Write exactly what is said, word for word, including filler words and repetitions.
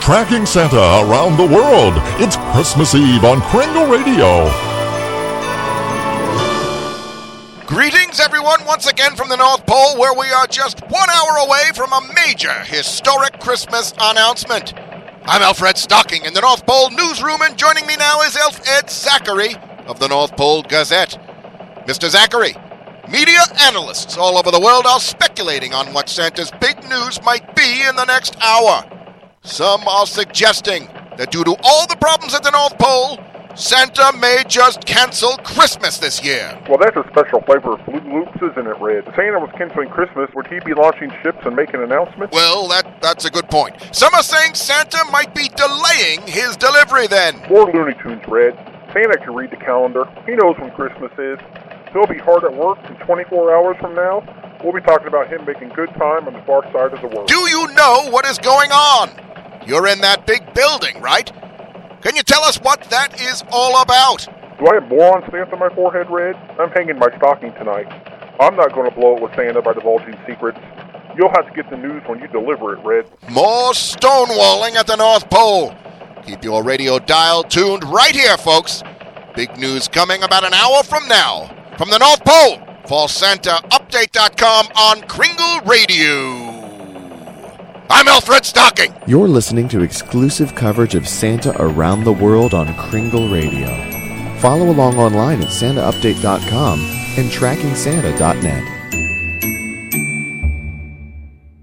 Tracking Santa Around the World. It's Christmas Eve on Kringle Radio. Greetings, everyone, once again from the North Pole, where we are just one hour away from a major historic Christmas announcement. I'm Alfred Stocking in the North Pole newsroom, and joining me now is Elf Ed Zachary of the North Pole Gazette. Mister Zachary, media analysts all over the world are speculating on what Santa's big news might be in the next hour. Some are suggesting that due to all the problems at the North Pole, Santa may just cancel Christmas this year. Well, that's a special flavor of Blue Loops, isn't it, Red? If Santa was canceling Christmas, would he be launching ships and making announcements? Well, that that's a good point. Some are saying Santa might be delaying his delivery then. More Looney Tunes, Red. Santa can read the calendar. He knows when Christmas is. He'll be hard at work, and twenty-four hours from now, we'll be talking about him making good time on the far side of the world. Do you know what is going on? You're in that big building, right? Can you tell us what that is all about? Do I have boron stamped on my forehead, Red? I'm hanging my stocking tonight. I'm not going to blow it with Santa by divulging secrets. You'll have to get the news when you deliver it, Red. More stonewalling at the North Pole. Keep your radio dial tuned right here, folks. Big news coming about an hour from now. From the North Pole, for Santa Update dot com on Kringle Radio. I'm Alfred Stocking. You're listening to exclusive coverage of Santa around the world on Kringle Radio. Follow along online at Santa Update dot com and Tracking Santa dot net.